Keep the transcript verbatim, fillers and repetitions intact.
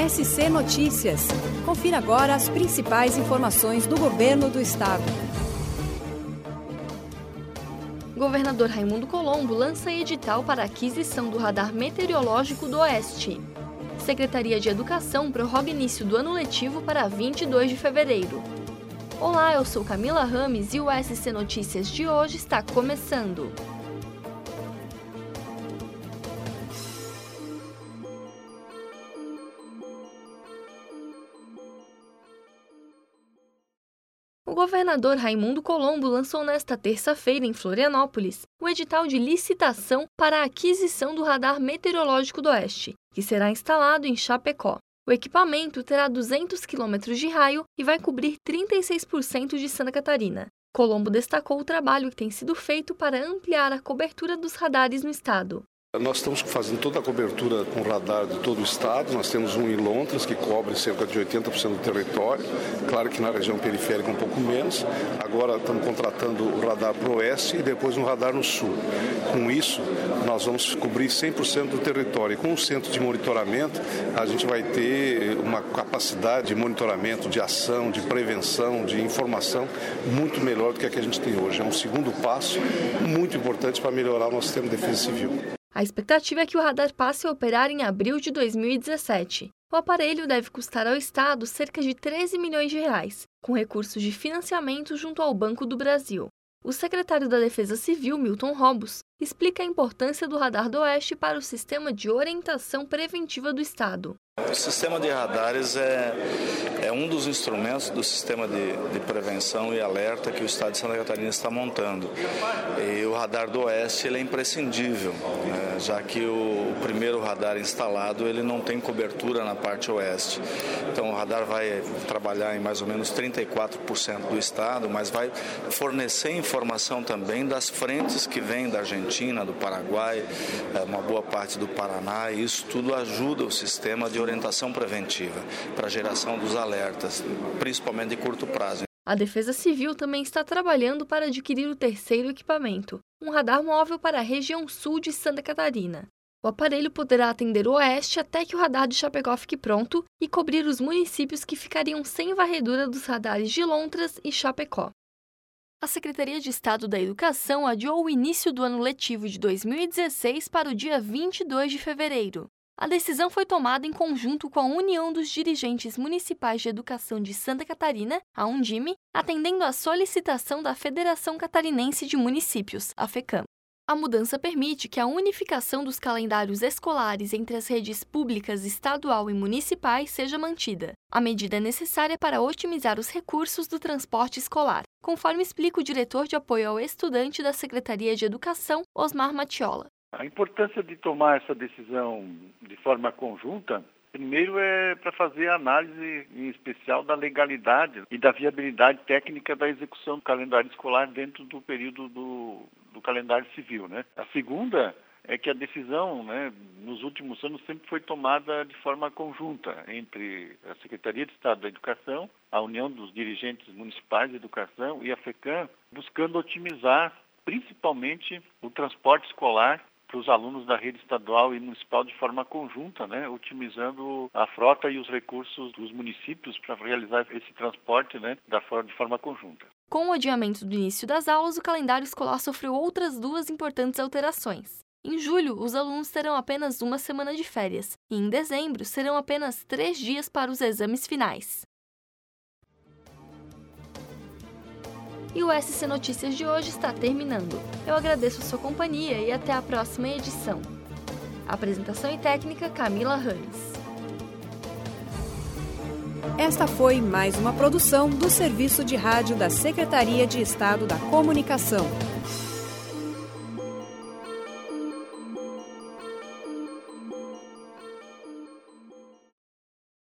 S C Notícias. Confira agora as principais informações do Governo do Estado. Governador Raimundo Colombo lança edital para aquisição do radar meteorológico do Oeste. Secretaria de Educação prorroga início do ano letivo para vinte e dois de fevereiro. Olá, eu sou Camila Rames e o S C Notícias de hoje está começando. O governador Raimundo Colombo lançou nesta terça-feira, em Florianópolis, o edital de licitação para a aquisição do radar meteorológico do Oeste, que será instalado em Chapecó. O equipamento terá duzentos quilômetros de raio e vai cobrir trinta e seis por cento de Santa Catarina. Colombo destacou o trabalho que tem sido feito para ampliar a cobertura dos radares no estado. Nós estamos fazendo toda a cobertura com radar de todo o estado. Nós temos um em Lontras, que cobre cerca de oitenta por cento do território. Claro que na região periférica um pouco menos. Agora estamos contratando o radar para o oeste e depois um radar no sul. Com isso, nós vamos cobrir cem por cento do território. E com o centro de monitoramento, a gente vai ter uma capacidade de monitoramento, de ação, de prevenção, de informação muito melhor do que a que a gente tem hoje. É um segundo passo muito importante para melhorar o nosso sistema de defesa civil. A expectativa é que o radar passe a operar em abril de dois mil e dezessete. O aparelho deve custar ao Estado cerca de treze milhões de reais, com recursos de financiamento junto ao Banco do Brasil. O secretário da Defesa Civil, Milton Robos, explica a importância do radar do Oeste para o sistema de orientação preventiva do Estado. O sistema de radares é, é um dos instrumentos do sistema de, de prevenção e alerta que o Estado de Santa Catarina está montando. E o radar do Oeste ele é imprescindível, né, já que o, o primeiro radar instalado ele não tem cobertura na parte oeste. Então o radar vai trabalhar em mais ou menos trinta e quatro por cento do Estado, mas vai fornecer informação também das frentes que vêm da Argentina, do Paraguai, uma boa parte do Paraná, e isso tudo ajuda o sistema de orientação preventiva para a geração dos alertas, principalmente de curto prazo. A Defesa Civil também está trabalhando para adquirir o terceiro equipamento, um radar móvel para a região sul de Santa Catarina. O aparelho poderá atender o Oeste até que o radar de Chapecó fique pronto e cobrir os municípios que ficariam sem varredura dos radares de Lontras e Chapecó. A Secretaria de Estado da Educação adiou o início do ano letivo de dois mil e dezesseis para o dia vinte e dois de fevereiro. A decisão foi tomada em conjunto com a União dos Dirigentes Municipais de Educação de Santa Catarina, a Undime, atendendo à solicitação da Federação Catarinense de Municípios, a FECAM. A mudança permite que a unificação dos calendários escolares entre as redes públicas estadual e municipais seja mantida. A medida é necessária para otimizar os recursos do transporte escolar, conforme explica o diretor de apoio ao estudante da Secretaria de Educação, Osmar Matiola. A importância de tomar essa decisão de forma conjunta, primeiro é para fazer a análise em especial da legalidade e da viabilidade técnica da execução do calendário escolar dentro do período do, do calendário civil, né? A segunda é que a decisão, né, nos últimos anos sempre foi tomada de forma conjunta entre a Secretaria de Estado da Educação, a União dos Dirigentes Municipais de Educação e a FECAM, buscando otimizar principalmente o transporte escolar para os alunos da rede estadual e municipal de forma conjunta, né, otimizando a frota e os recursos dos municípios para realizar esse transporte, né, da forma, de forma conjunta. Com o adiamento do início das aulas, o calendário escolar sofreu outras duas importantes alterações. Em julho, os alunos terão apenas uma semana de férias, e em dezembro serão apenas três dias para os exames finais. E o S C Notícias de hoje está terminando. Eu agradeço a sua companhia e até a próxima edição. Apresentação e técnica, Camila Rames. Esta foi mais uma produção do Serviço de Rádio da Secretaria de Estado da Comunicação.